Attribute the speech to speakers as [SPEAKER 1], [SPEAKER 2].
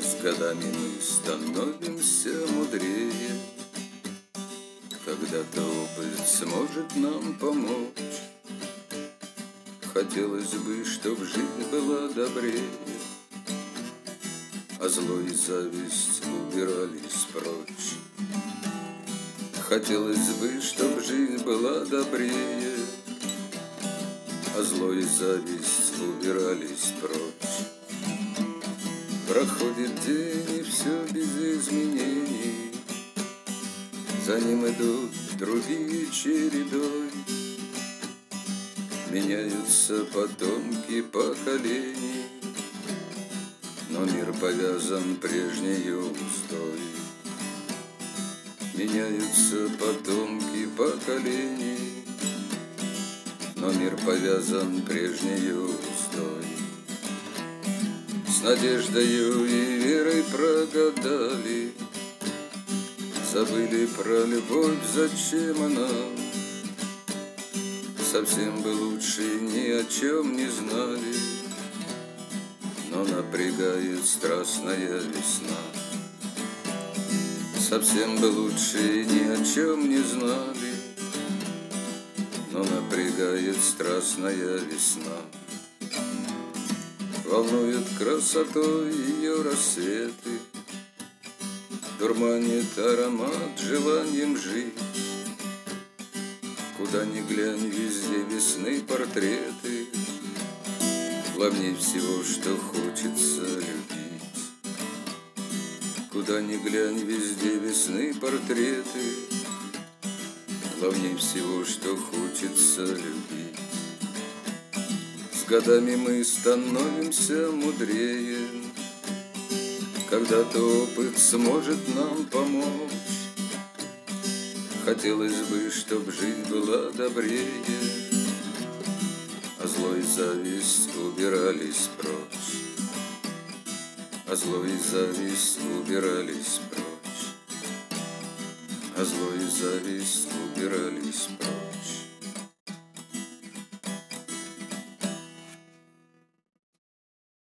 [SPEAKER 1] С годами мы становимся мудрее, когда-то опыт сможет нам помочь. Хотелось бы, чтоб жизнь была добрее, а зло и зависть убирались прочь. Хотелось бы, чтоб жизнь была добрее, а зло и зависть убирались прочь. Проходит день, и все без изменений, за ним идут другие чередой. Меняются потомки поколений, но мир повязан прежней узой. Меняются потомки поколений, но мир повязан прежней узой. С надеждою и верой прогадали, забыли про любовь, зачем она. Совсем бы лучше ни о чем не знали, но напрягает страстная весна. Совсем бы лучше ни о чем не знали, но напрягает страстная весна. Волнует красотой ее рассветы, дурманит аромат желанием жить. Куда ни глянь, везде весны портреты, главней всего, что хочется любить. Куда ни глянь, везде весны портреты, главней всего, что хочется любить. С годами мы становимся мудрее, когда-то опыт сможет нам помочь. Хотелось бы, чтоб жизнь была добрее, а зло и зависть убирались прочь. А зло и зависть убирались прочь. А зло и зависть убирались прочь.